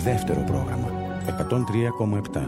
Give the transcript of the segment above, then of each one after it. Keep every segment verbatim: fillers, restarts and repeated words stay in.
Δεύτερο πρόγραμμα εκατόν τρία κόμμα επτά.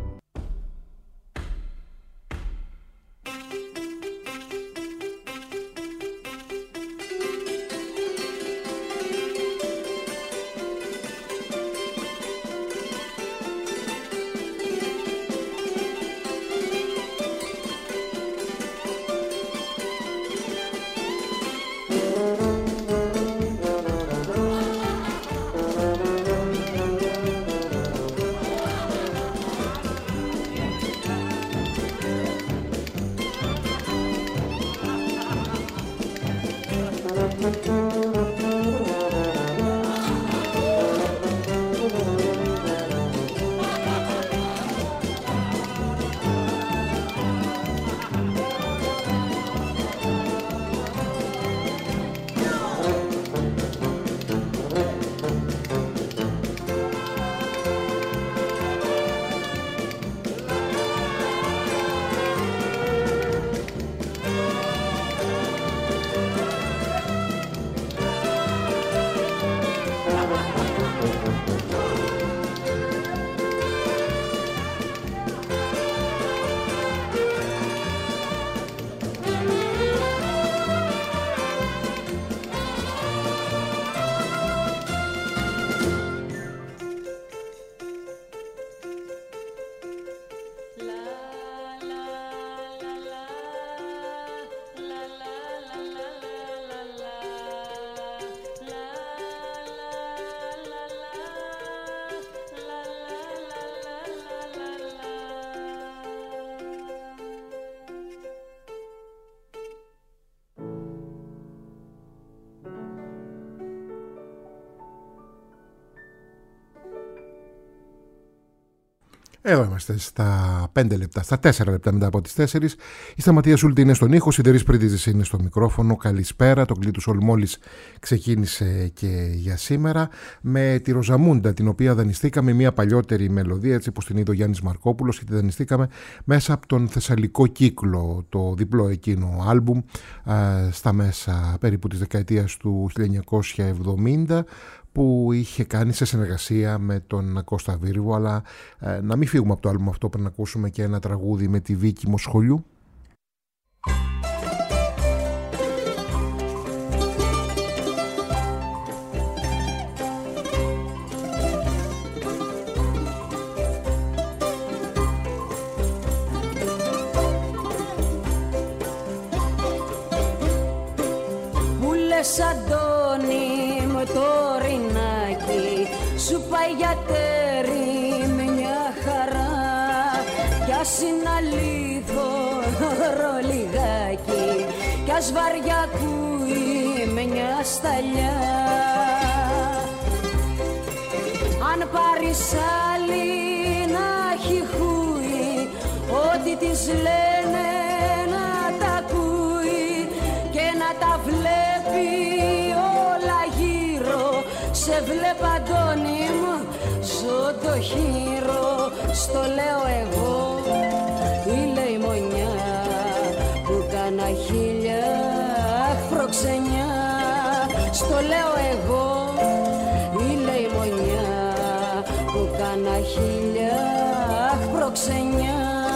Εδώ είμαστε στα πέντε λεπτά, στα τέσσερα λεπτά μετά από τις τέσσερις. Η Σταματία Σούλτη είναι στον ήχο, η Σιδερής Πρίτιζης είναι στο μικρόφωνο. Καλησπέρα, το κλείτου Σολ μόλις ξεκίνησε και για σήμερα. Με τη Ροζαμούντα, την οποία δανειστήκαμε, μια παλιότερη μελωδία, έτσι όπως την είδε ο Γιάννης Μαρκόπουλος, και τη δανειστήκαμε μέσα από τον Θεσσαλικό Κύκλο, το διπλό εκείνο άλμπουμ, στα μέσα περίπου της δεκαετίας του χίλια εννιακόσια εβδομήντα, που είχε κάνει σε συνεργασία με τον Κώστα Βίρβο. Αλλά ε, να μην φύγουμε από το άλμπουμ αυτό πριν ακούσουμε και ένα τραγούδι με τη Βίκη Μοσχολιού. Που λες Αντώνη με το ρινάκι σου πάει για τέρι μια χαρά, κι ας είναι αλήθωρο λιγάκι, κι ας βαριά ακούει μια σταλιά. Αν πάρεις άλλη να έχει χούει, ό,τι της λένε να τα ακούει και να τα βλέπει όλα γύρω. Σε βλέπω Αντώνη μου, ζω το χείρο. Στο λέω εγώ, η λεημονιά που κάνα χίλια προξενιά. Στο λέω εγώ, η λεημονιά που κάνα χίλια προξενιά.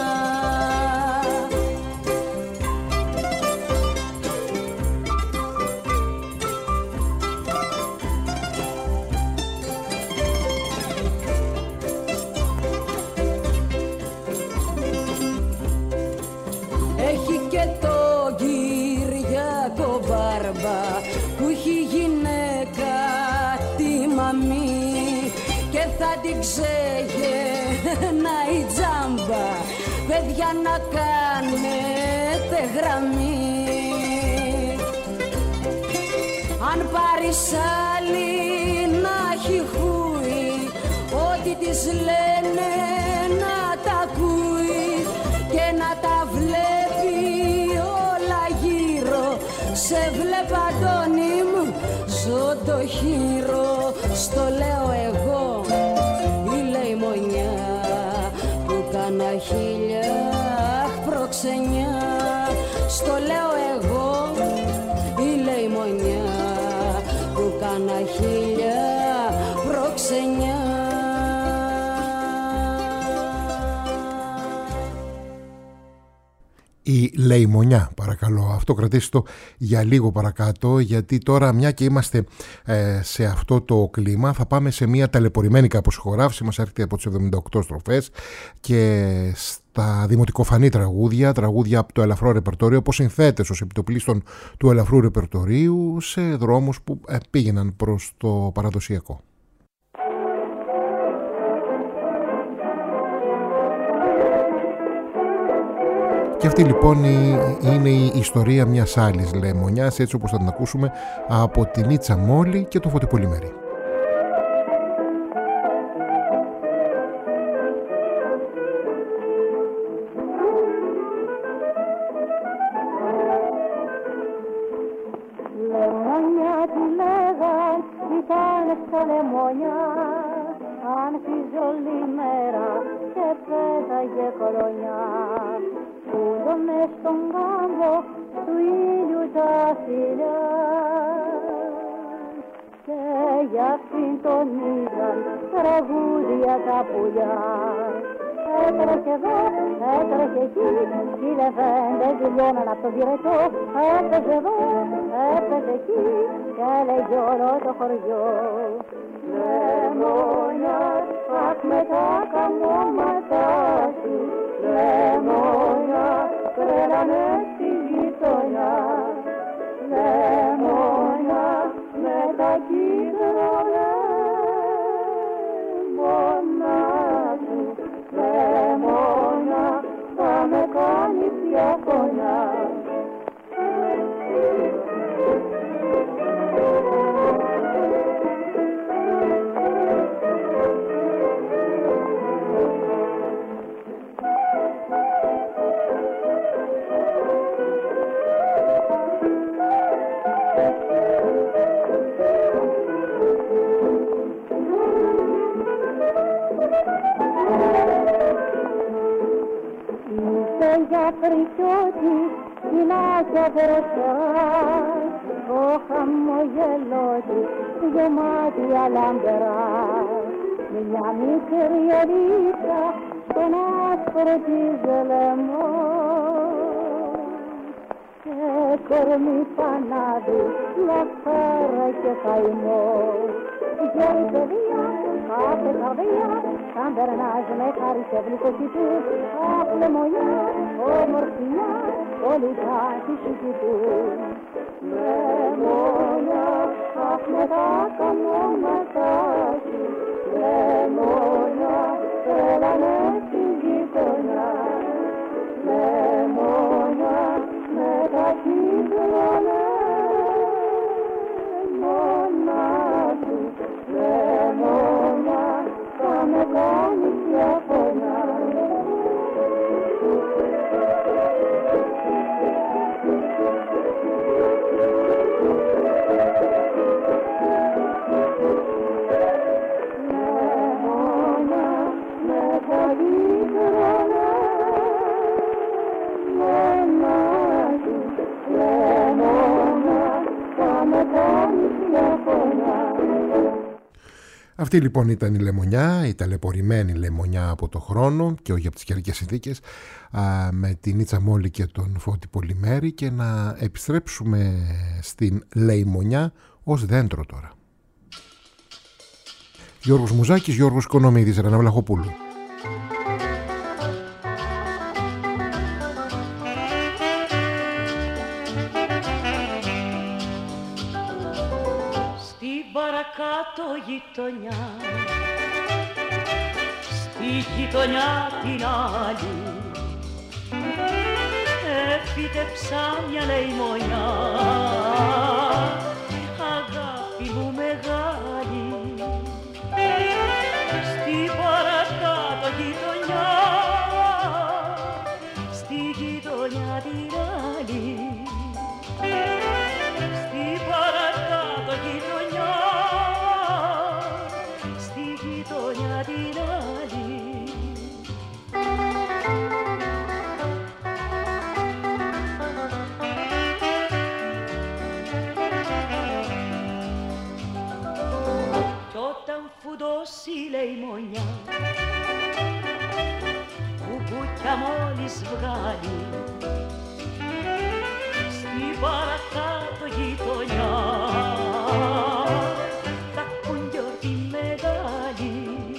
Την ξεγένα η τζάμπα, παιδιά να κάνετε γραμμή. Αν πάρεις άλλη να έχει χούει, ό,τι της λένε να τα ακούει και να τα βλέπει όλα γύρω. Σε βλέπω Αντώνη μου, ζω το χείρο. Στο λέω εγώ, που κάνα χίλια προξενιά. Στο λέω εγώ, η λεημονιά που κάνα χίλια προξενιά. Η Λεϊμονιά, παρακαλώ. Αυτό κρατήστε το για λίγο παρακάτω, γιατί τώρα μια και είμαστε ε, σε αυτό το κλίμα, θα πάμε σε μια ταλαιπωρημένη κάπως ηχογράφηση. Μας έρχεται από τις εβδομήντα οκτώ στροφές και στα δημοτικοφανή τραγούδια, τραγούδια από το ελαφρό ρεπερτόριο, όπως συνθέτες ως επιτοπλίστων του ελαφρού ρεπερτορίου σε δρόμους που ε, πήγαιναν προς το παραδοσιακό. Και αυτή λοιπόν είναι η ιστορία μιας άλλης Λεμονιάς, έτσι όπως θα την ακούσουμε από την Ίτσα Μόλι και το Φώτη Πολυμέρη. Λεμονιά τη λέγαν, ήταν στα Λεμονιά, άνθιζε όλη μέρα και πέταγε κολονιά. Πούλο μες στον κάμπο του ήλιου τα φιλιά και για αυτήν τον είδαν τραγούδια τα πουλιά. Έτρεχε εδώ, έτρεχε εκεί, οι λεβέντες δουλειώναν απ' τον πυρετό. Έπαιζε εδώ, έπαιζε εκεί και έλεγε όλο το χωριό. Λεμονιά, αχ με τα καμώματά σου, Λεμονιά, τρέλανε στη γειτονιά. Λεμονιά, με τα κύτταρα λεμονά σου, Λεμονιά, θα με κάνεις διαφωνιά. Για φρικιώτη, κοινάκια δροσερά, το χαμογελό της γεμάτη αλάμπερα. Μια μικρή ελίτσα στον άσπρο της λαιμό και κορμί πανάδι, λαχτάρα και καημό. Γέρι παιδεία, κάθε καρδιά, σαν περνάς με χάρη σε γλυκοσιτούς. Αχ Λεμονιά, ομορφιά, όλοι θα τη κοιτούν. Λεμονιά, αχ με τα καμώματά σου, Λεμονιά, τρέλανε στη γειτονιά. Λεμονιά, με τα κύτταρα λεμονά σου, Λεμονιά, θα με κάνεις διαφωνιά. Λεμονιά, με τα κύτταρα λεμονά σου, Λεμονιά, θα με κάνεις διαφωνιά. Αυτή λοιπόν ήταν η Λεμονιά, η ταλαιπωρημένη Λεμονιά από το χρόνο και όχι από τις καιρικές συνθήκες, με την Ίτσα Μόλι και τον Φώτη Πολυμέρη, και να επιστρέψουμε στην Λεϊμονιά ως δέντρο τώρα. Γιώργος Μουζάκης, Γιώργος Οικονομίδης, Ρένα Βλαχοπούλου. Παρακάτω γειτονιά, στη γειτονιά την άλλη, έφυτεψα μια Λεϊμονιά, αγάπη μου μεγάλη. Στη παρακάτω γειτονιά, στη γειτονιά την άλλη, στη παρακάτω γειτονιά, στη γειτονιά την άλλη. Κι όταν φουντώσει η Λεϊμονιά, κουκούκια μόλις βγάλει, στην παρακάτω γειτονιά θα ακούν γιορτή μεγάλη.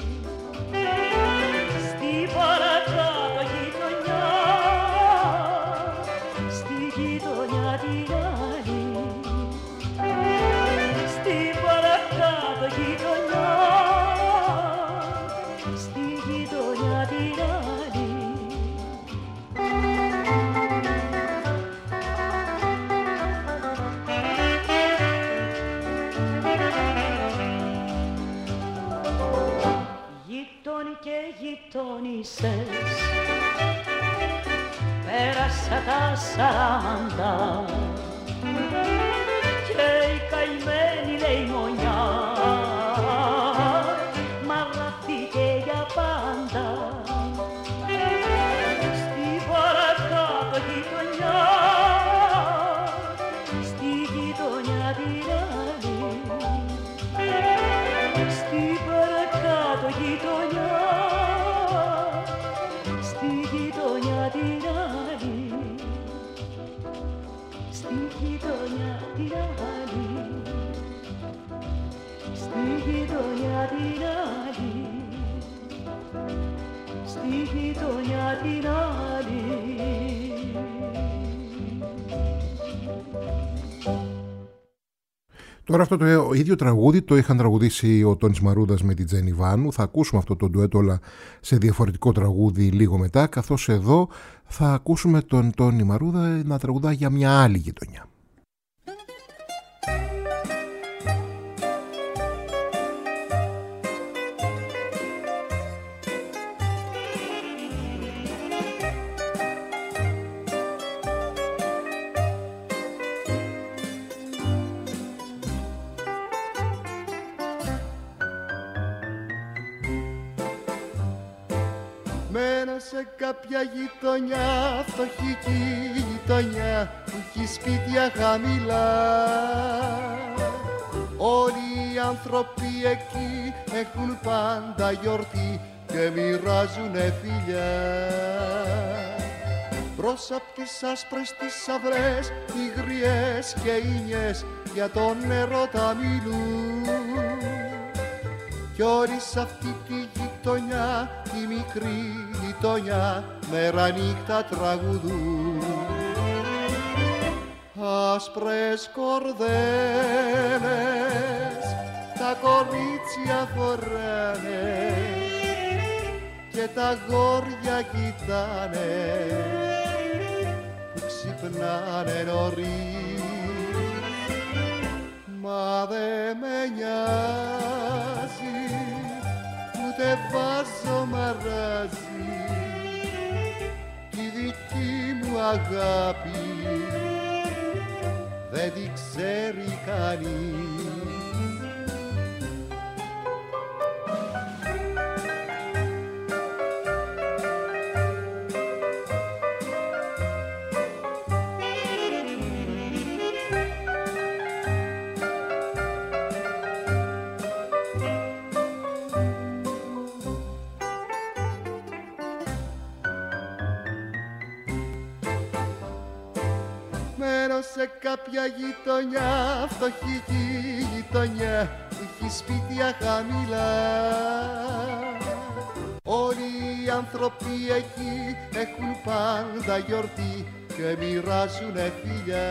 Στην παρακάτω γειτονιά, στη γειτονιά την άλλη, στην παρακάτω γειτονιά, στη γειτονιά την άλλη. Γείτονοι και γειτόνισσες, πέρασα τα σαράντα και η καημένη λέει μονιά μαγαθήκε για πάντα. Στη παρακάτω γειτονιά, στη γειτονιά την άλλη, στη παρακάτω γειτονιά, στη γειτονιά την άλλη, στη γειτονιά την άλλη, στη γειτονιά την άλλη, στη γειτονιά την άλλη. Τώρα αυτό το ίδιο τραγούδι το είχαν τραγουδήσει ο Τόνης Μαρούδας με την Τζέννη Βάνου. Θα ακούσουμε αυτό το ντουέτο όλα σε διαφορετικό τραγούδι λίγο μετά, καθώς εδώ θα ακούσουμε τον Τόνη Μαρούδα να τραγουδά για μια άλλη γειτονιά. Σε κάποια γειτονιά, φτωχική γειτονιά που έχει σπίτια χαμηλά, όλοι οι άνθρωποι εκεί έχουν πάντα γιορτή και μοιράζουνε φιλιά. Μπρος απ' τις άσπρες τις αυρές, οι γριές και οι νιές για τον έρωτα μιλούν. Κι όλοι σ' αυτή τη γειτονιά, τη μικρή γειτονιά, μέρα νύχτα τραγουδούν. Άσπρες κορδέλες τα κορίτσια φοράνε και τα αγόρια κοιτάνε που ξυπνάνε νωρίς. Μα δε με νοιάζει, ούτε βάζω μαράζι, τη δική μου αγάπη δεν τη ξέρει κανείς. Σε κάποια γειτονιά, φτωχική γειτονιά που έχει σπίτια χαμηλά, όλοι οι άνθρωποι εκεί έχουν πάντα γιορτή και μοιράζουνε φιλιά.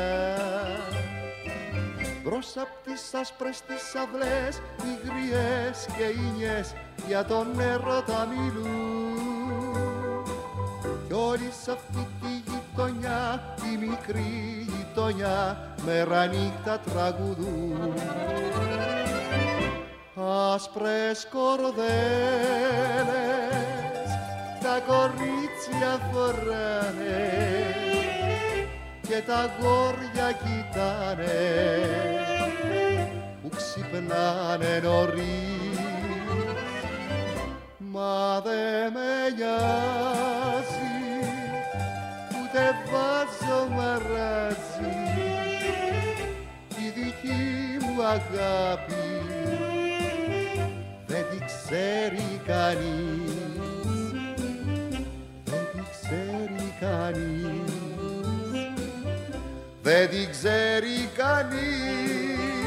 Μπρος απ' τις άσπρες τις αυλές, οι γριές και οι νιές για τον έρωτα μιλούν. Κι όλοι σ' αυτή τη γειτονιά, τη μικρή γειτονιά, μέρα νύχτα τραγουδούν. Άσπρες κορδέλες τα κορίτσια φοράνε και τα αγόρια κοιτάνε που ξυπνάνε νωρίς. Μα δε με νοιάζει, ούτε βάζω μαράζι, τη δική μου αγάπη δεν τη ξέρει κανείς, δεν τη ξέρει κανείς, δεν την ξέρει κανείς.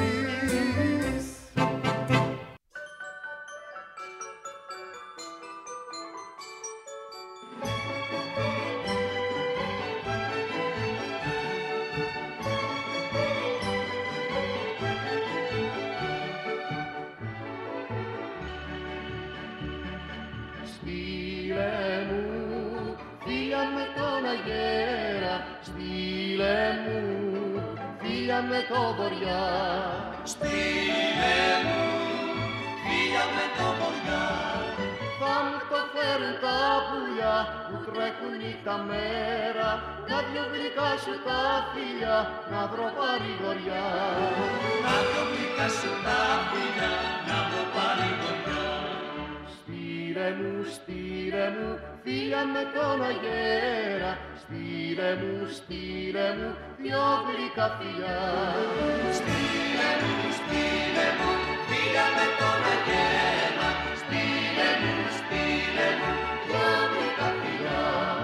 Με το βοριά, στείλε μου, φίλια με το βοριά. Θα μου το φέρουν τα πουλιά που τρέχουν νύχτα μέρα, να δυο γλυκά σου τα φίλια, να βρω παρηγοριά. Να δυο γλυκά σου τα φίλια, να βρω παρηγοριά. Στείλε μου, στείλε μου, φίλια με τον αγέρα, στείλε μου, στείλε μου, δυο γλυκά φιλιά. Στείλε μου, στείλε μου, φίλια με τον αγέρα, στείλε μου, στείλε μου, δυο γλυκά φιλιά.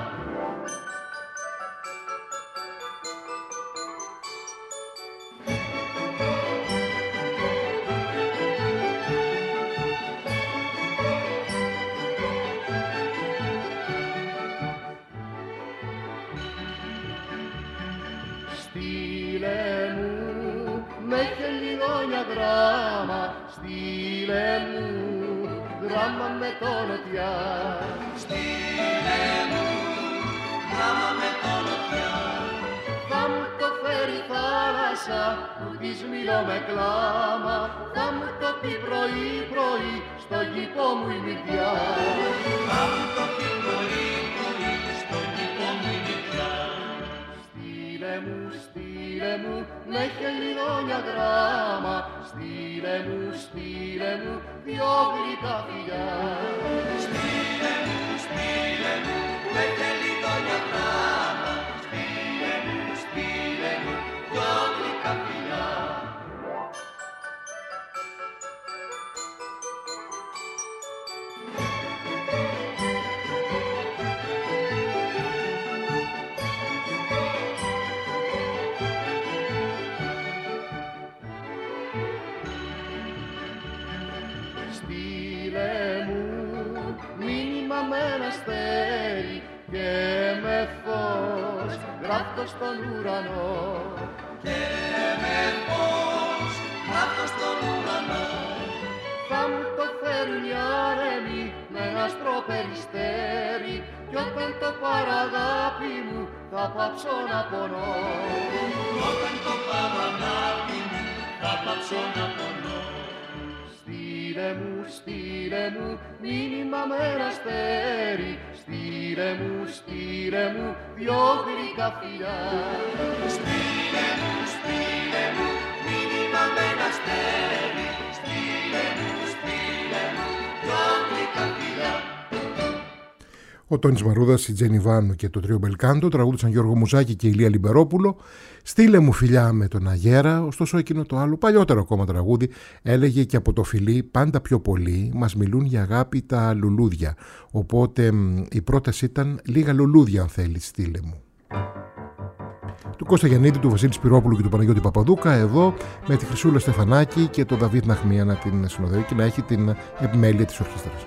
Γράμμα, στείλε μου, γράμμα με το νοτιά. Στείλε μου, γράμμα με το νοτιά. Θα μου το φέρει θάλασσα, που της μιλώ με κλάμα. Θα μου το πει πρωί πρωί, στο γήπο μου η μυθιά. Θα μου το πει πρωί πρωί, στο γήπο μου η μυθιά. Στείλε μου, στείλε μου, με χελιδόνια γράμμα. Στείλε μου, στείλε μου, δυο γλυκά φιλιά. Στείλε μου, στείλε μου, με χελιδόνια γράμμα. Στείλε μου, στείλε μου, δυο γλυκά φιλιά. Και με φως γράφτο στον ουρανό. Και με φως γράφτο στον ουρανό. Θα μου το φέρουν οι άρεμοι με άστρο περιστέρι. Κι όταν το παραγάπη μου θα πάψω να πονώ. Όταν το παραγάπη μου θα πάψω να πονώ. Στείλε μου, στείλε μου, μήνυμα με ένα αστέρι. Στείλε μου, στείλε μου, δυο γλυκά φιλιά. Στείλε μου, στείλε μου, μήνυμα με ένα αστέρι. Στείλε μου, στείλε μου, δυο γλυκά φιλιά. Ο Τόνης Μαρούδας, η Τζένι Βάνου και το Τρίο Μπελκάντο τραγούδισαν Γιώργο Μουζάκη και Ηλία Λιμπερόπουλο. Στείλε μου φιλιά με τον Αγέρα. Ωστόσο εκείνο το άλλο παλιότερο ακόμα τραγούδι έλεγε και από το φιλί πάντα πιο πολύ μας μιλούν για αγάπη τα λουλούδια. Οπότε η πρόταση ήταν λίγα λουλούδια αν θέλεις, στείλε μου. Του Κώστα Γιαννίδη, του Βασίλη Σπυρόπουλου και του Παναγιώτη Παπαδούκα εδώ με τη Χρυσούλα Στεφανάκη και τον Δαβίδ Ναχμία να την συνοδεύει και να έχει την επιμέλεια της ορχήστρας.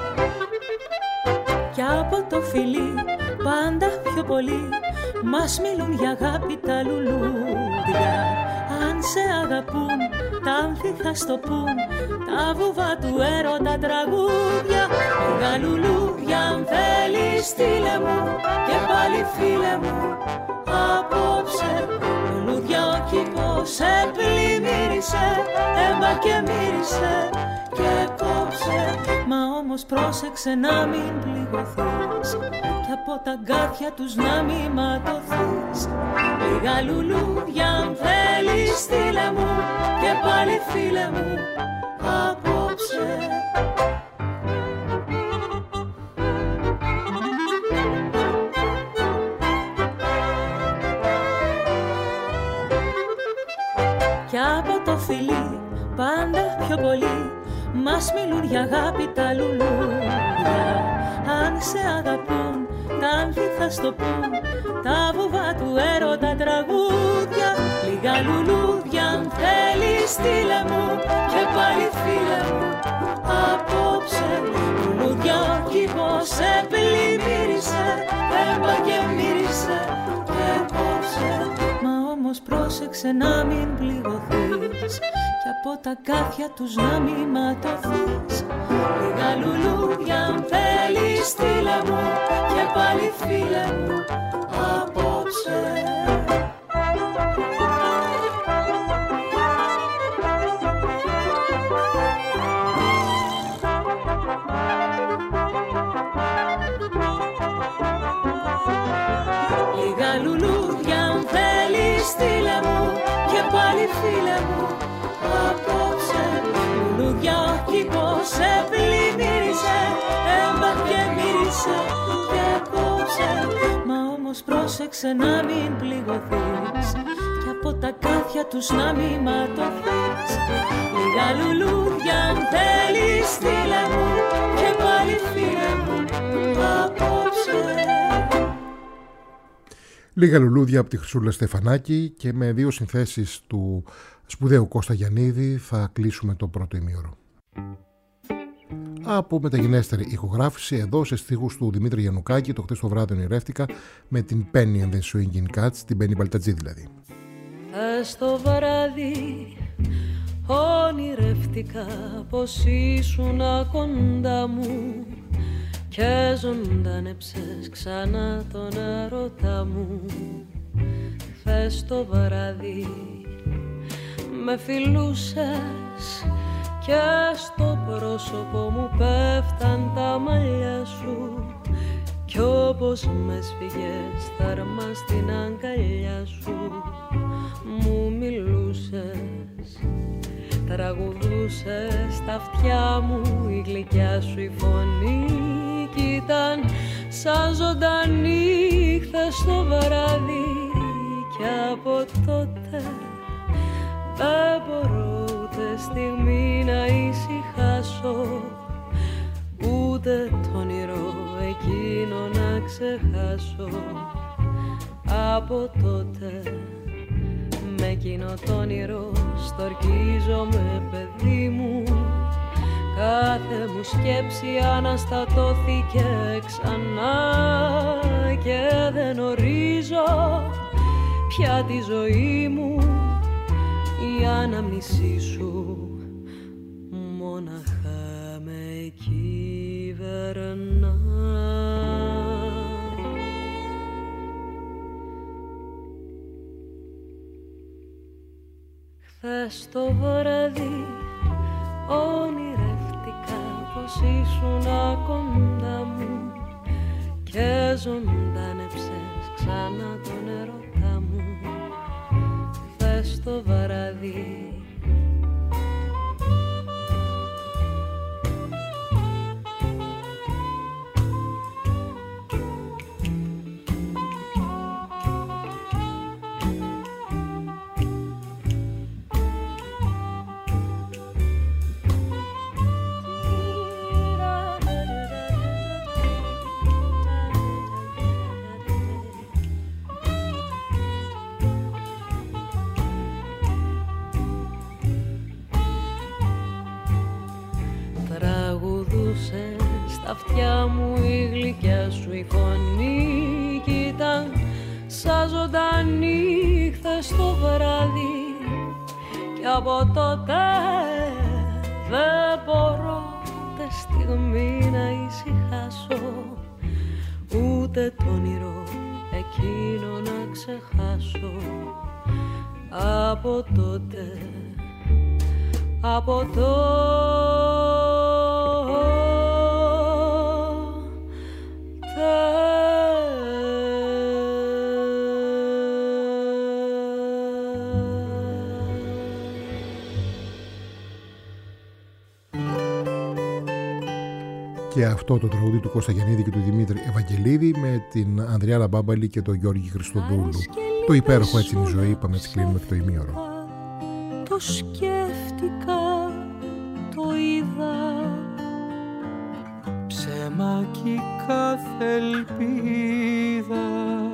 Κι από το φιλί πάντα πιο πολύ μας μιλούν για αγάπη τα λουλούδια. Αν σε αγαπούν τα άνθη θα στο πουν, τα βουβά του έρωτα τραγούδια. Λίγα λουλούδια αν θέλεις στείλε μου και πάλι φίλε μου απόψε. Λουλούδια ο κήπος σε πλημμύρισε, έμπα και μύρισε και κόψε. Μα όμως πρόσεξε να μην πληγωθείς κι από τα γκάθια τους να μην ματωθείς. Λίγα λουλούδια αν θέλεις στείλε μου και πάλι φίλε μου απόψε. Κι από το φιλί πάντα πιο πολύ μας μιλούν για αγάπη τα λουλούδια. Αν σε αγαπούν τα άνθη θα στο πούν, τα βουβά του έρωτα τραγούδια. Λίγα λουλούδια αν θέλεις στείλε μου, και πάλι φίλε μου απόψε. Λουλούδια ο κήπος σε πλημμύρισε, έμπα και μύρισε και κόψε. Μα όμως πρόσεξε να μην πληγωθείς, και από τα κάθια τους να μην ματωθείς. Λίγα λουλούδια αν θέλεις στείλε μου, και πάλι φίλε μου απόψε. Λίγα λουλούδια αν θέλεις στείλε μου, και πάλι φίλε μου απόψε. Λουλούδια ο κήπος σε πλημμύρισε, έμπα και μύρισε και κόψε. Μα όμως πρόσεξε να μην πληγωθείς, και από τα κάθια τους να μην ματωθείς. Λίγα λουλούδια αν θέλεις στείλε μου, και πάλι φίλε μου απόψε. Λίγα λουλούδια από τη Χρυσούλα Στεφανάκη, και με δύο συνθέσεις του σπουδαίου Κώστα Γιαννίδη θα κλείσουμε το πρώτο ημίωρο. Από μεταγενέστερη ηχογράφηση εδώ σε στίχους του Δημήτρη Γιαννουκάκη, το χτες το βράδυ ονειρεύτηκα με την Penny and the Swinging Cats, την Penny Παλτατζή δηλαδή. Χθες το βράδυ ονειρεύτηκα πως ήσουν κοντά μου και ζωντανέψες ξανά τον έρωτα μου. Χθες το βράδυ με φιλούσες και στο πρόσωπο μου πέφταν τα μαλλιά σου, κι όπως με σφίγες θαρμά στην αγκαλιά σου μου μιλούσες, τραγουδούσες στα αυτιά μου, η γλυκιά σου η φωνή κι ήταν σαν ζωντανή χθες το βράδυ, κι από τότε δεν μπορώ ούτε στιγμή να ησυχάσω, ούτε το όνειρο εκείνο να ξεχάσω. Από τότε με εκείνο το όνειρο στορκίζομαι παιδί μου, κάθε μου σκέψη αναστατώθηκε ξανά και δεν ορίζω πια τη ζωή μου. Η αναμνησή σου μόναχα με κυβερνά. Χθες το βράδυ ονειρεύτηκα πως ήσουν κοντά μου και ζωντάνεψες ξανά τον έρωτά μου. Χθες το βράδυ στα αυτιά μου η γλυκιά σου η φωνή κι ήταν σαν ζωντανή χθες το βράδυ, κι από τότε δεν μπορώ ούτε στιγμή να ησυχάσω, ούτε το όνειρο εκείνο να ξεχάσω. Από τότε, από τότε και αυτό το τραγούδι του Κώστα Γιαννίδη και του Δημήτρη Ευαγγελίδη με την Ανδριάνα Μπάμπαλη και τον Γιώργη Χριστοδούλου. Το υπέροχο Έτσι είναι η ζωή, είπαμε, έτσι κλείνουμε και το ημίωρο. Το σκέφτηκα, το είδα, ψέμα έχει κάθε ελπίδα,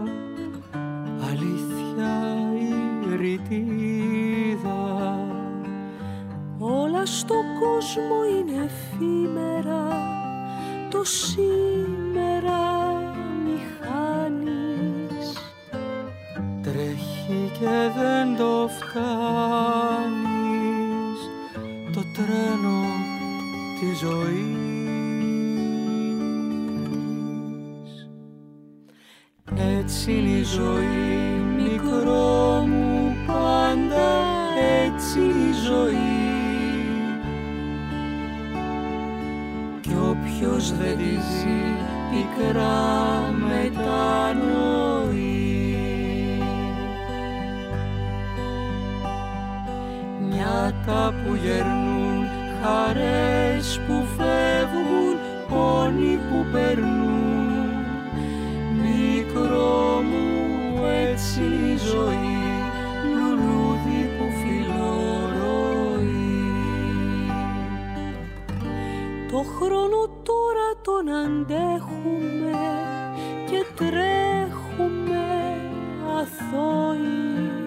αλήθεια η ρητίδα. Όλα στον κόσμο είναι εφήμερα, το σήμερα μη χάνεις. Τρέχει και δεν το φτάνεις, το τρένο της ζωής. Έτσι είναι η ζωή, μικρό μου πάντα, έτσι είναι η ζωή. Κι όποιος δεν τη ζει πικρά μετανοεί. Νιάτα που γερνούν, χαρές που φεύγουν, πόνοι που περνούν. Μικρό μου έτσι η ζωή, λουλούδι που φιλορροεί. Το χρόνο τώρα τον αντέχουμε και τρέχουμε αθώοι.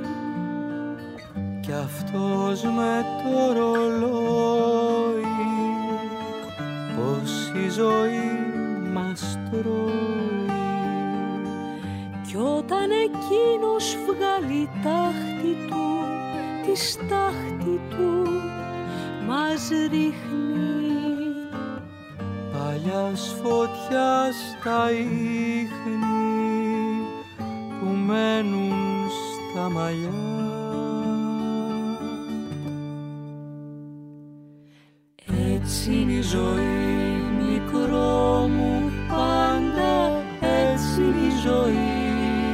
Κι αυτός με το ρολόι, πως η ζωή μας τρώει. Κι όταν εκείνος βγάλει τάχτη του, τη στάχτη του μας ρίχνει. Παλιάς φωτιάς τα ίχνη που μένουν στα μαλλιά. Έτσι είναι η ζωή, μικρό μου πάντα, έτσι είναι η ζωή.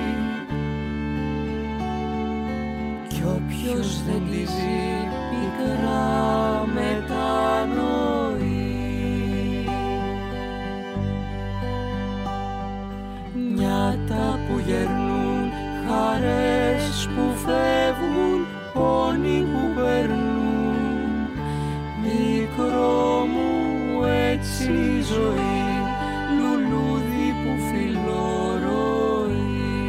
Κι όποιος δεν τη ζει πικρά μετανοεί. Νιάτα που γερνούν, χαρές που φεύγουν, πόνοι που περνούν. Μικρό μου έτσι η ζωή, λουλούδι που φιλορροεί.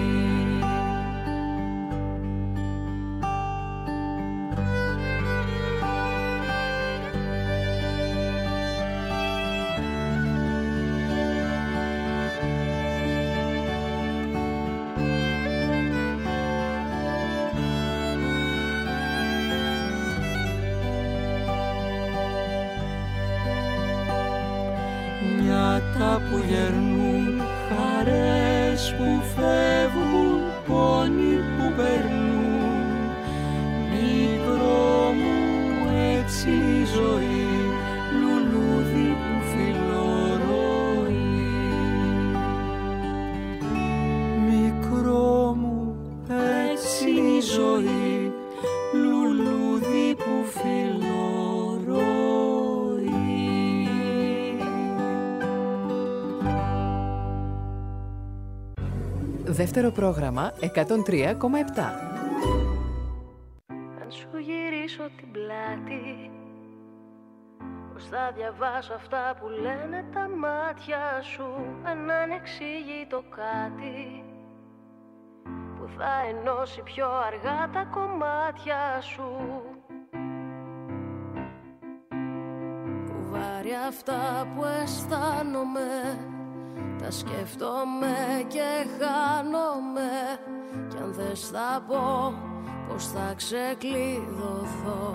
Νιάτα που γερνούν, χαρές που φεύγουν, πόνοι που περνούν. Μικρό μου έτσι η ζωή, λουλούδι που φιλορροεί. Μικρό μου έτσι η ζωή, λουλούδι που φιλορροεί. Δεύτερο πρόγραμμα εκατόν τρία κόμμα επτά. Αν σου γυρίσω την πλάτη, πώς θα διαβάσω αυτά που λένε τα μάτια σου. Ένα ανεξήγητο κάτι που θα ενώσει πιο αργά τα κομμάτια σου. Κουβάρια αυτά που αισθάνομαι, τα σκέφτομαι και χάνομαι. Κι αν θες θα πω πως θα ξεκλειδωθώ.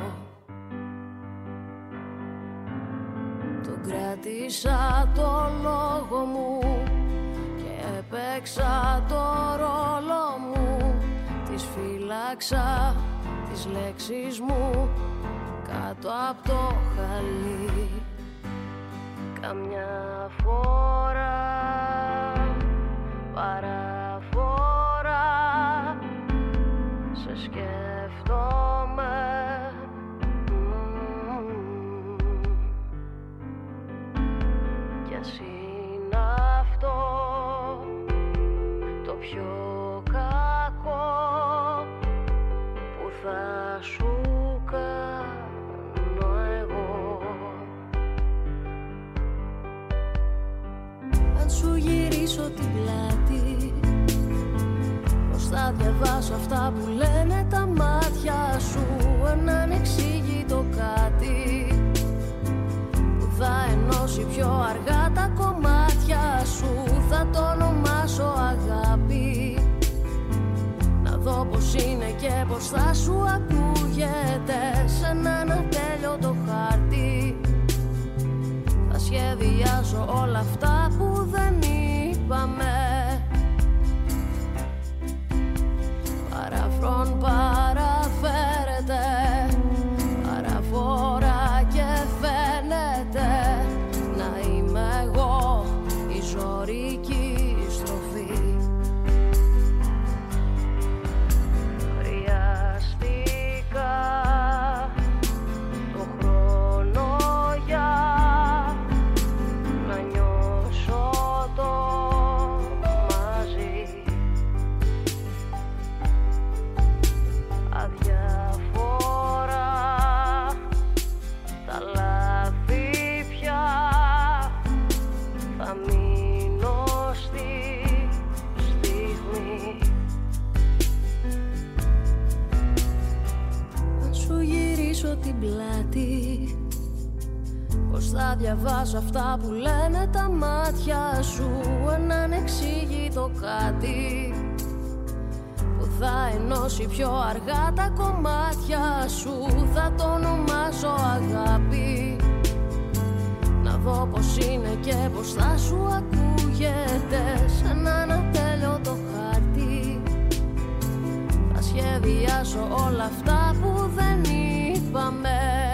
Τον κράτησα το λόγο μου και έπαιξα το ρόλο μου. Τις φύλαξα τις λέξεις μου κάτω από το χαλί. Καμιά φορά παραφορά σε σκέφτομαι. mm. Κι ας είναι αυτό το πιο κακό που θα σου κάνω εγώ. Αν σου γυρίσω την πλάτη, πώς θα διαβάσω αυτά που λένε τα μάτια σου? Ένα ανεξήγητο κάτι που θα ενώσει πιο αργά τα κομμάτια σου. Θα το ονομάσω αγάπη, να δω πως είναι και πως θα σου ακούγεται. Σαν ένα ατέλειωτο χάρτη θα σχεδιάζω όλα αυτά που δεν είπαμε. Παραφρόν παραφέρεται, παραφορά και φαίνεται να είμαι εγώ η ζωρική στροφή. Χρειαστήκα το χρόνο για να νιώσω το μαζί. Αδιαφορά τα λάθη πια, θα μείνω στη στιγμή. Αν σου γυρίσω την πλάτη, πώς θα διαβάσω αυτά που λένε τα μάτια σου? Ένα ανεξήγητο κάτι που θα ενώσει πιο αργά τα κομμάτια σου. Θα το ονομάσω αγάπη, να δω πως είναι και πως θα σου ακούγεται. Σαν ένα ατέλειωτο χάρτη θα σχεδιάσω όλα αυτά που δεν είπαμε.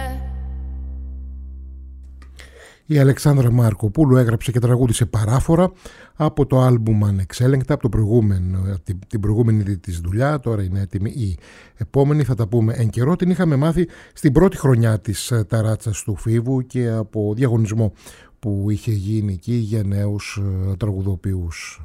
Η Αλεξάνδρα Μαρκοπούλου έγραψε και τραγούδισε παράφορα από το άλμπουμ Ανεξέλεγκτα, από το προηγούμενο, την προηγούμενη της δουλειά. Τώρα είναι έτοιμη η επόμενη, θα τα πούμε εν καιρό. Την είχαμε μάθει στην πρώτη χρονιά της ταράτσας του Φίβου και από διαγωνισμό που είχε γίνει εκεί για νέους τραγουδοποιούς.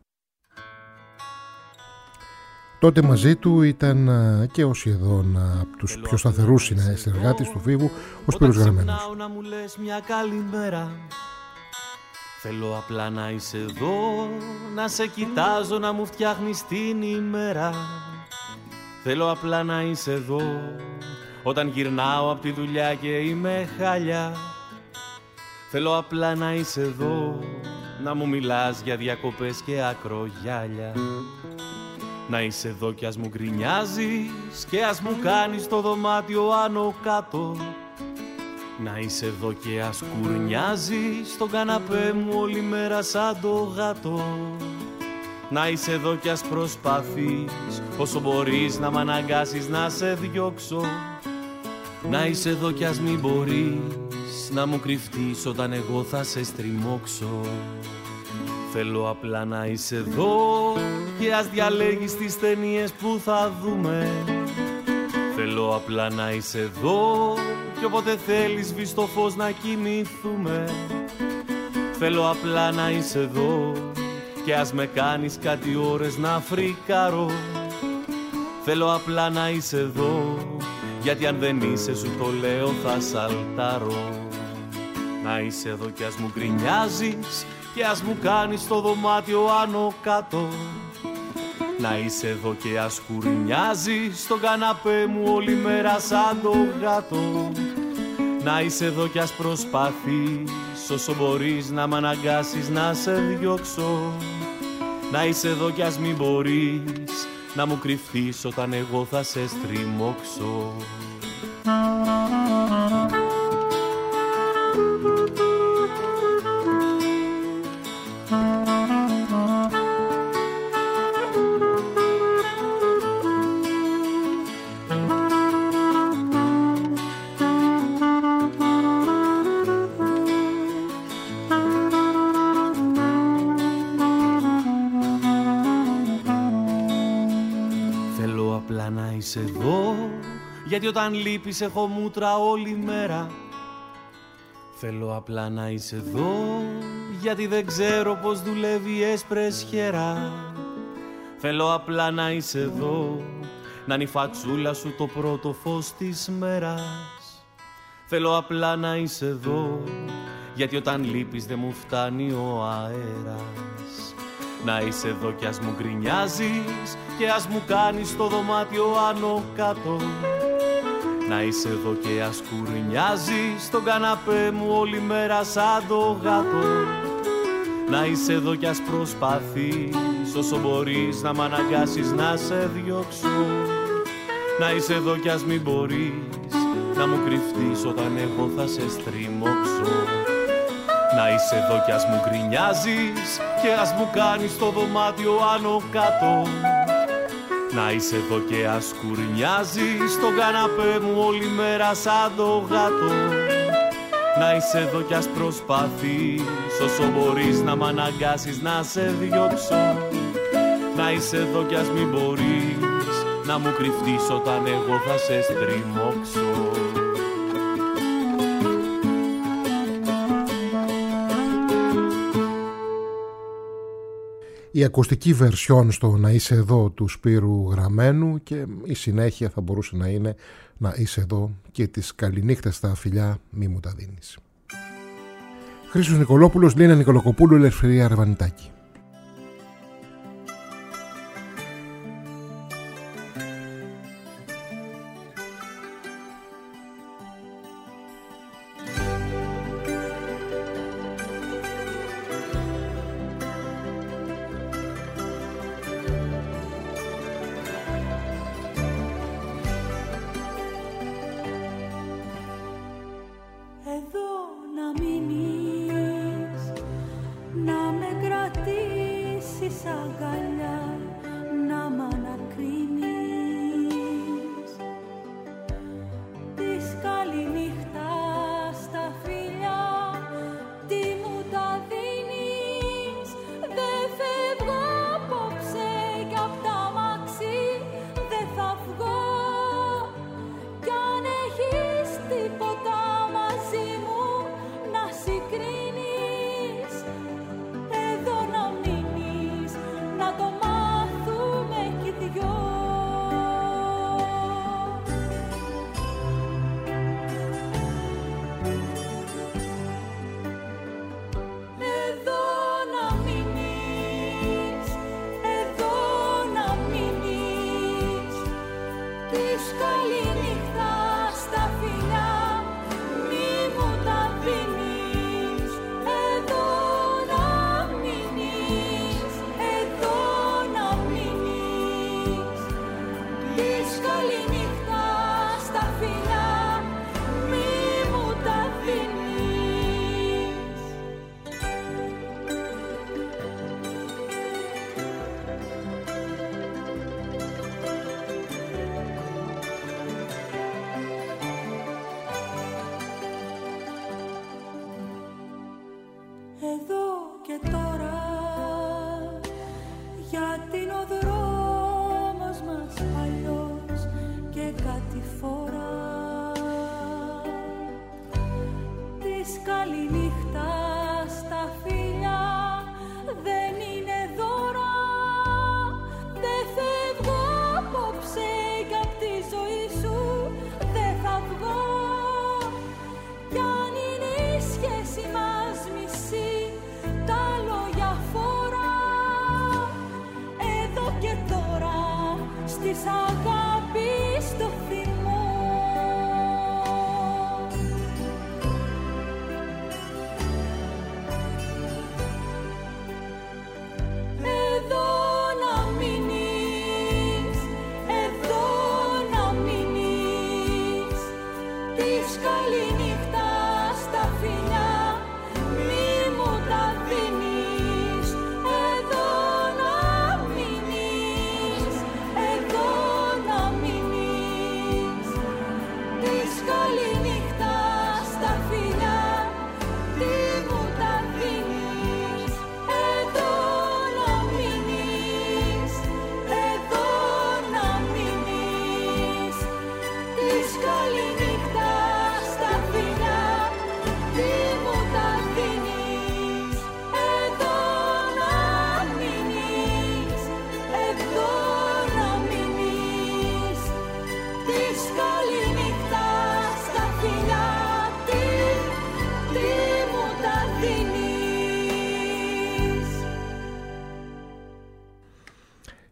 Τότε μαζί του ήταν και ο σχεδόν από τους πιο σταθερούς συνεργάτες του Φίβου, ο Σπύρος Γραμμένος. Όταν να μου λες μια καλημέρα, θέλω απλά να είσαι εδώ, να σε κοιτάζω, να μου φτιάχνεις την ημέρα. Θέλω απλά να είσαι εδώ, όταν γυρνάω από τη δουλειά και είμαι χάλια. Θέλω απλά να είσαι εδώ, να μου μιλάς για διακοπές και ακρογιάλια. Να είσαι εδώ κι ας μου γκρινιάζεις και ας μου κάνεις το δωμάτιο άνω κάτω. Να είσαι εδώ και ας κουρνιάζεις στον καναπέ μου όλη μέρα σαν το γάτο. Να είσαι εδώ κι ας προσπαθείς όσο μπορείς να μ' αναγκάσεις να σε διώξω. Να είσαι εδώ κι ας μην μπορείς να μου κρυφτείς όταν εγώ θα σε στριμώξω. Θέλω απλά να είσαι εδώ και ας διαλέγεις τις ταινίες που θα δούμε. Θέλω απλά να είσαι εδώ και όποτε θέλεις σβήσεις το φως να κοιμηθούμε. Θέλω απλά να είσαι εδώ και ας με κάνεις κάτι ώρες να φρικάρω. Θέλω απλά να είσαι εδώ, γιατί αν δεν είσαι σου το λέω θα σαλτάρω. Να είσαι εδώ κι ας μου γκρινιάζεις και ας μου κάνεις το δωμάτιο άνω κάτω. Να είσαι εδώ και ας κουρνιάζεις στον καναπέ μου όλη μέρα σαν το γάτο. Να είσαι εδώ κι ας προσπαθείς όσο μπορείς να μ' αναγκάσεις να σε διώξω. Να είσαι εδώ κι ας μην μπορείς να μου κρυφτείς όταν εγώ θα σε στριμώξω. Είσαι εδώ, γιατί όταν λείπεις έχω μούτρα όλη μέρα. Θέλω απλά να είσαι εδώ, γιατί δεν ξέρω πως δουλεύει η εσπρεσιέρα. Θέλω απλά να είσαι εδώ, να είναι η φατσούλα σου το πρώτο φως της μέρας. Θέλω απλά να είσαι εδώ, γιατί όταν λείπεις δεν μου φτάνει ο αέρας. Να είσαι εδώ κι ας μου γκρινιάζεις και ας μου κάνεις το δωμάτιο άνω κάτω. Να είσαι εδώ και ας κουρνιάζεις στον καναπέ μου όλη μέρα σαν το γάτο. Να είσαι εδώ κι ας προσπαθείς όσο μπορείς να μ' αναγκάσεις να σε διώξω. Να είσαι εδώ κι ας μην μπορείς να μου κρυφτείς όταν εγώ θα σε στριμώξω. Να είσαι εδώ κι ας μου γκρινιάζεις και ας μου κάνεις το δωμάτιο άνω κάτω. Να είσαι εδώ και ας κουρνιάζεις στον καναπέ μου όλη μέρα σαν το γάτο. Να είσαι εδώ κι ας προσπαθείς όσο μπορείς να μ' αναγκάσεις να σε διώξω. Να είσαι εδώ κι ας μην μπορείς να μου κρυφτείς όταν εγώ θα σε στριμώξω. Η ακουστική βερσιόν στο «Να είσαι εδώ» του Σπύρου Γραμμένου, και η συνέχεια θα μπορούσε να είναι «Να είσαι εδώ» και τις «Καληνύχτες στα φιλιά μη μου τα δίνεις». Χρήστος Νικολόπουλος, Λίνα Νικολακοπούλου, Ελευθερία Αρβανιτάκη.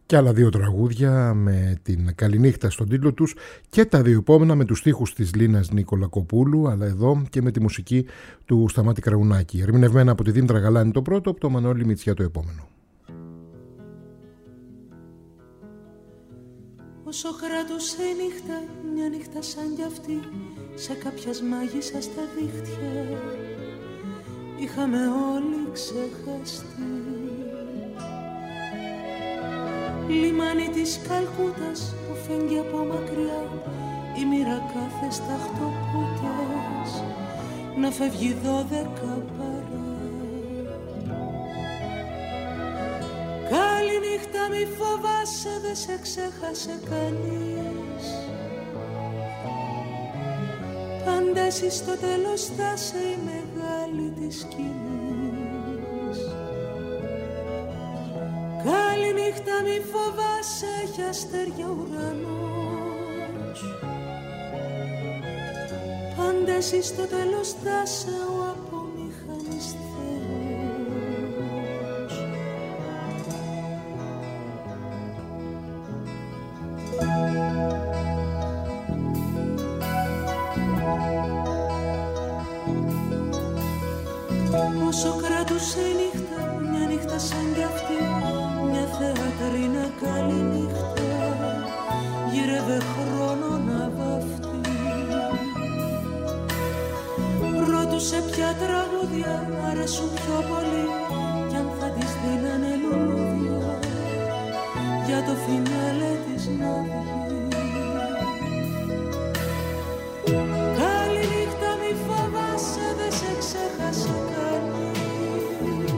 Και άλλα δύο τραγούδια με την Καληνύχτα στον τίτλο τους και τα δύο επόμενα με τους στίχους της Λίνας Νικολακοπούλου, αλλά εδώ και με τη μουσική του Σταμάτη Κραουνάκη. Ερμηνευμένα από τη Δήμητρα Γαλάνη το πρώτο, από το Μανώλη Μητσιά το επόμενο. Όσο κράτουσε η νύχτα, μια νύχτα σαν κι αυτή, σε κάποιας μάγισσας στα δίχτυα, είχαμε όλοι ξεχαστεί. Λιμάνι της Καλκούτας που φέγγει από μακριά, η μοίρα κάθε σταχτοπούτας να φεύγει δώδεκα παρά. Καληνύχτα μη φοβάσαι, δε σε ξέχασε κανείς. Πάντα εσύ στο τέλος θα είσαι η μεγάλη της σκηνής. Καληνύχτα μη φοβάσαι, έχει αστέρια ουρανός. Πάντα εσύ στο τέλος θα είσαι ο απομηχανής Θεός. Όσο κράτουσε η νύχτα, μια νύχτα σαν κι αυτή, μια θεατρίνα καλή νύχτα, γύρευε χρόνο να βαφτεί. Ρώτουσε ποια τραγούδια αρέσουν πιο πολύ κι αν θα της δίνανε λουλούδια για το φινάλε της να βγει. Καλή νύχτα μη φοβάσαι, δε σε ξέχασε κανείς.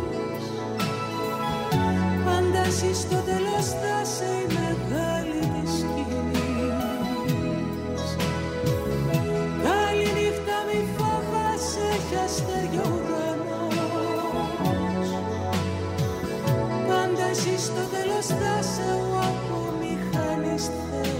Πάντα εσύ στο τέλος θα είσαι η μεγάλη της σκηνής. Καλή νύχτα μη φοβάσαι, έχει αστέρια ουρανός. Πάντα εσύ στο τέλος θα είσαι ο απομηχανής Θεός.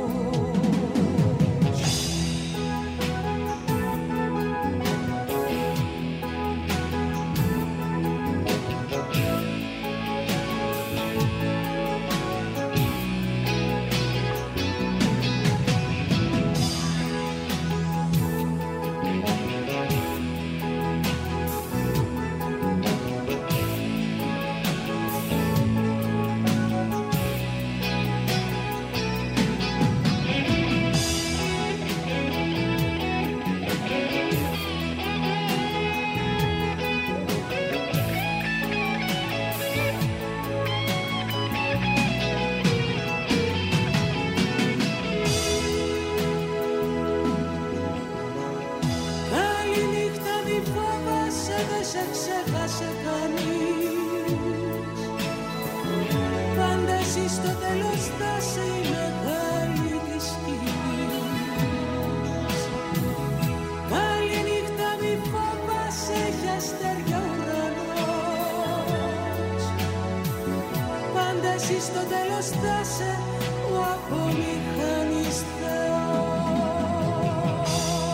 Στο τέλος θα σε ο απομηχανής Θεός.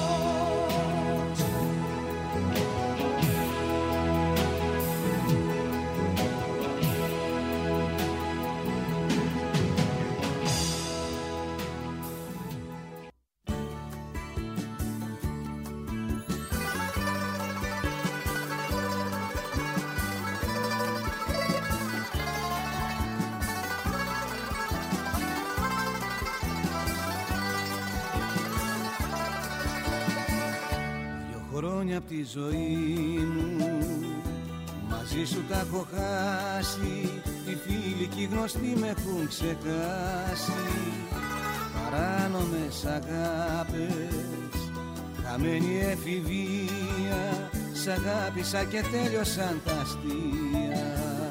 Χρόνια απ' τη ζωή μου μαζί σου τα έχω χάσει. Οι φίλοι και οι γνωστοί με έχουν ξεχάσει. Παράνομες αγάπες, χαμένη εφηβεία, σ' αγάπησα και τέλειωσαν τα αστεία.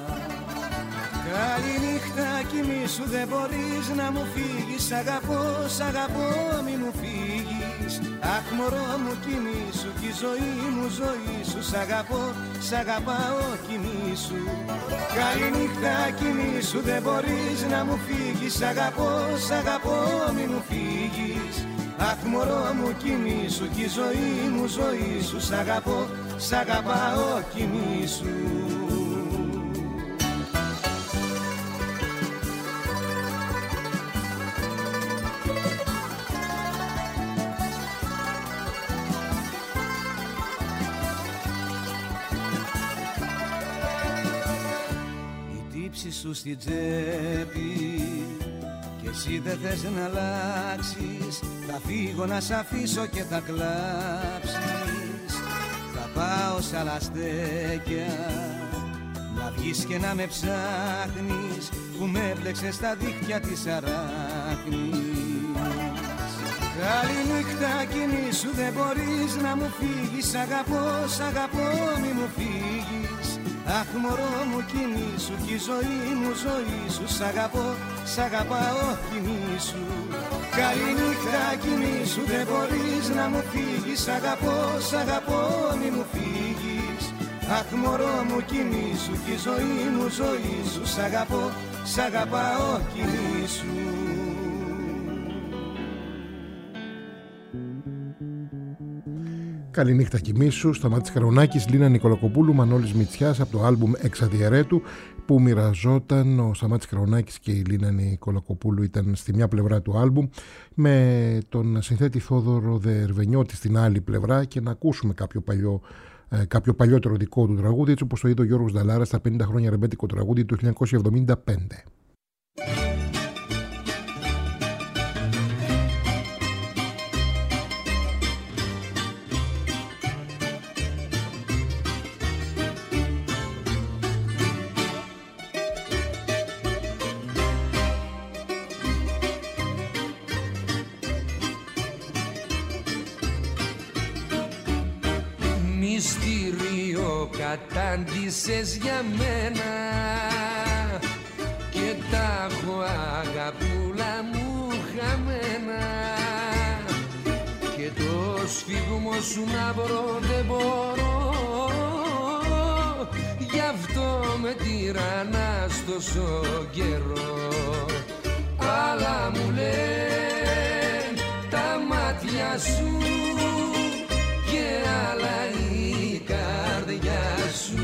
Καληνύχτα κοιμήσου, δεν μπορείς να μου φύγεις. Σ' αγαπώ, σ' αγαπώ, μη μου φύγεις. Αχ μωρό μου κοιμήσου, κι η ζωή μου ζωή σου. Σ' αγαπώ, σ' αγαπάω, κοιμήσου. Καληνύχτα κοιμήσου, δεν μπορείς να μου φύγεις. Σ' αγαπώ, σ' αγαπώ, μη μου φύγεις. Αχ μωρό μου κοιμήσου, κι η ζωή μου ζωή σου. Σ' αγαπώ, σ' αγαπάω, κοιμήσου. μέση σου στην τσέπη και εσύ δεν θες να αλλάξεις, θα φύγω να σ' αφήσω και θα κλάψεις. Θα πάω σ' άλλα στέκια να βγεις και να με ψάχνεις, που με έπλεξες στα δίχτυα της αράχνης. Καληνύχτα κοιμήσου, δεν μπορείς να μου φύγεις, σ' αγαπώ, σ' αγαπώ, μη μου φύγεις. Αχ μωρό μου κοιμήσου, κι η ζωή μου ζωή σου, σ' αγαπώ, σ' αγαπάω, κοιμήσου. Καληνύχτα κοιμήσου, δεν μπορείς να μου φύγεις, σ' αγαπώ, σ' αγαπώ, μη μου φύγεις. Αχ μωρό μου κοιμήσου, κι η ζωή μου ζωή σου, σ' αγαπώ, σ' αγαπάω, κοιμήσου. Καληνύχτα κοιμήσου, Σταμάτης Καρονάκης, Λίνα Νικολακοπούλου, Μανώλης Μητσιάς από το άλμπουμ Εξαδιαιρέτου, που μοιραζόταν ο Σταμάτης Καρονάκης και η Λίνα Νικολακοπούλου ήταν στη μια πλευρά του άλμπουμ, με τον συνθέτη Θόδωρο Δερβενιώτη στην άλλη πλευρά, και να ακούσουμε κάποιο παλιό, κάποιο παλιότερο δικό του τραγούδι, έτσι όπως το είδε ο Γιώργος Νταλάρας στα πενήντα χρόνια ρεμπέτικο τραγούδι του χίλια εννιακόσια εβδομήντα πέντε. Κατάντησες για μένα και τα έχω αγαπούλα μου χαμένα, και το σφίγμο σου να βρω δεν μπορώ, γι' αυτό με τυραννάς τόσο καιρό. Αλλά μου λένε τα μάτια σου και άλλα η καρδιά σου,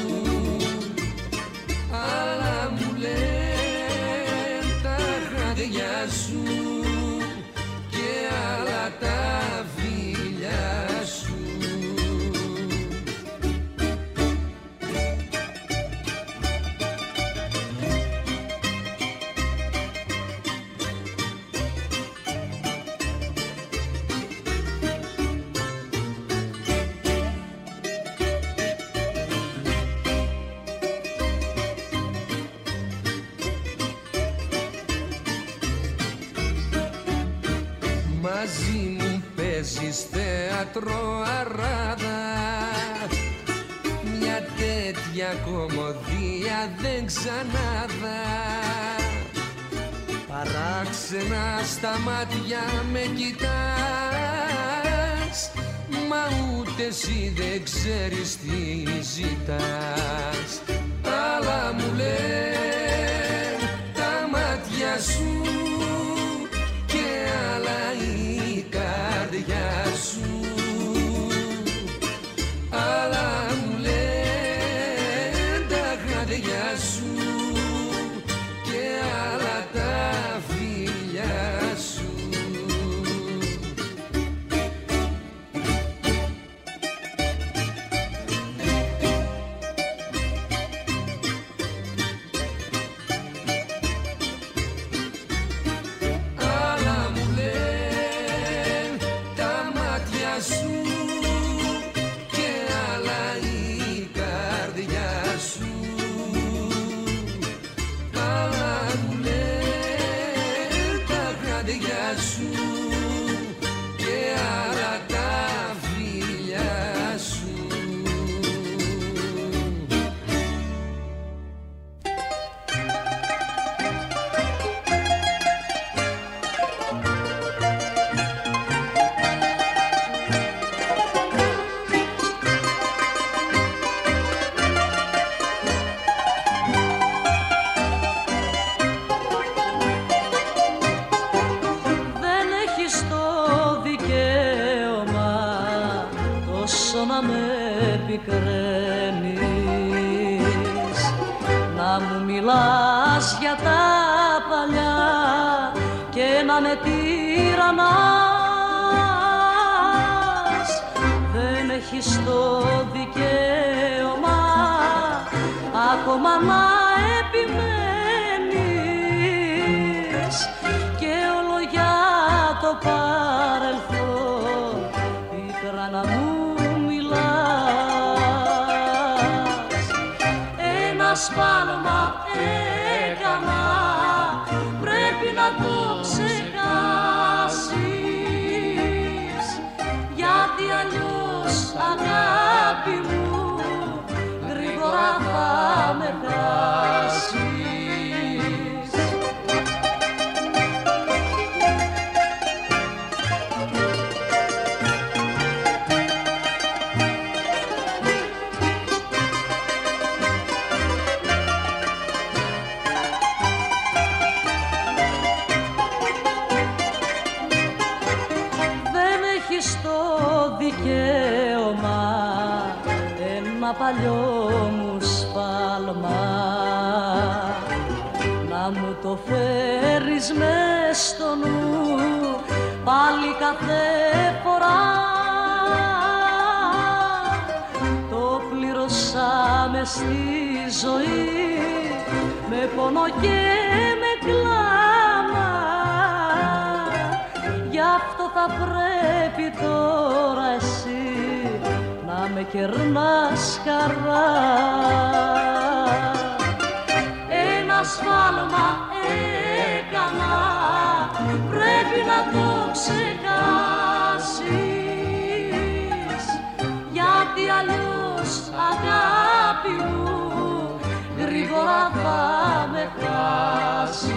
αλλά μου λένε τα χάδια σου και άλλα τα φιλιά σου. Μαζί μου παίζεις θέατρο αράδα, μια τέτοια κομμωδία δεν ξανάδα. Παράξενα στα μάτια με κοιτάς, μα ούτε εσύ δεν ξέρεις τι ζητάς. Αλλά μου λένε τα μάτια σου και άλλα η καρδιά σου, αλλά μου λένε τα χάδια σου και άλλα τα φιλιά σου. Να μου μιλάς για τα παλιά και να με τυραννάς. Δεν έχεις το δικαίωμα ακόμα να επιμένεις το παρελθόν πίκρα να μου μιλάς. Ένα σφάλμα έκανα, πρέπει να το ξεχάσεις, γιατί αλλιώς αγάπη μου γρήγορα θα με χάσεις. Παλιό μου σφάλμα να μου το φέρεις μες στο νου πάλι κάθε φορά. Το πληρώσαμε στη ζωή με πόνο και με κλάμα, γι' αυτό θα πρέπει τώρα εσύ να με κερνάς χαρά. Ένα σφάλμα έκανα, πρέπει να το ξεχάσεις, γιατί αλλιώς αγάπη μου γρήγορα θα με χάσεις.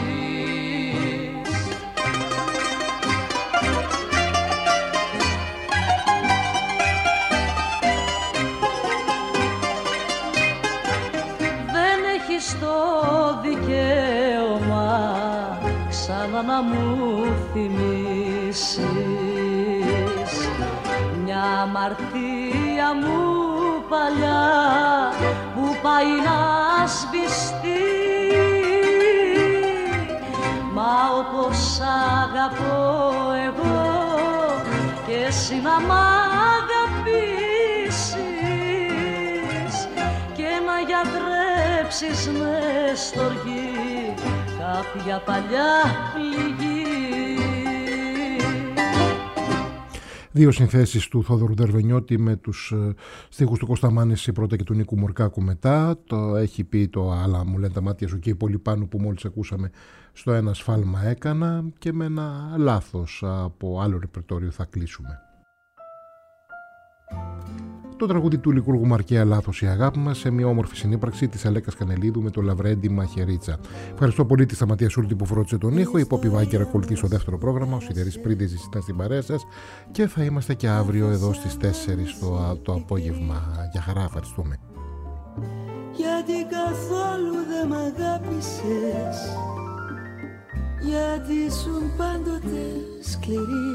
Στο δικαίωμα ξανά να μου θυμίσεις μια αμαρτία μου παλιά που πάει να σβηστεί. Μα όπως αγαπώ εγώ και εσύ να μ' αγαπήσεις και να γιατρέψεις μες στοργή κάποια παλιά πληγή. Δύο συνθέσεις του Θόδωρου Δερβενιώτη με τους στίχους του Κώστα Μάνεση πρώτα και του Νίκου Μουρκάκου μετά. Το έχει πει το «Αλλά μου λένε τα μάτια σου» και οι πολύ πάνω που μόλις ακούσαμε στο «Ένα σφάλμα έκανα», και με ένα λάθος από άλλο ρεπερτόριο θα κλείσουμε. Το τραγούδι του Λικούργου Μαρκέα «Λάθος η αγάπη μας», σε μια όμορφη συνύπαρξη της Αλέκας Κανελίδου με το Λαβρέντι Μαχαιρίτσα. Ευχαριστώ πολύ τη Σταματία Σούλτη που φρόντισε τον ήχο. Η Πόπη Βάγκερ ακολουθεί στο δεύτερο πρόγραμμα. Ο Σιδερής Πρίντεζης ήταν στην παρέα σας και θα είμαστε και αύριο εδώ στις τέσσερις το, το απόγευμα. Για χαρά, ευχαριστούμε. Γιατί καθόλου δεν μ' αγάπησες, γιατί ήσουν πάντοτε σκληρή.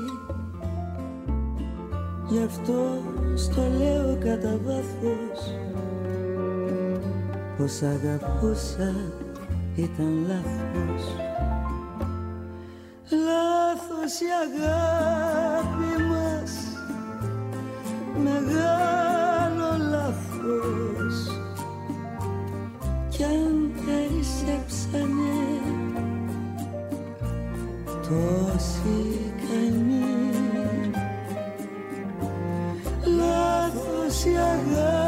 Γι' αυτό στο λέω κατά βάθος, πως αγαπούσα ήταν λάθος. Λάθος η αγάπη μας, μεγάλο λάθος. Κι αν περισσέψανε τόσοι καημοί, λάθος η αγάπη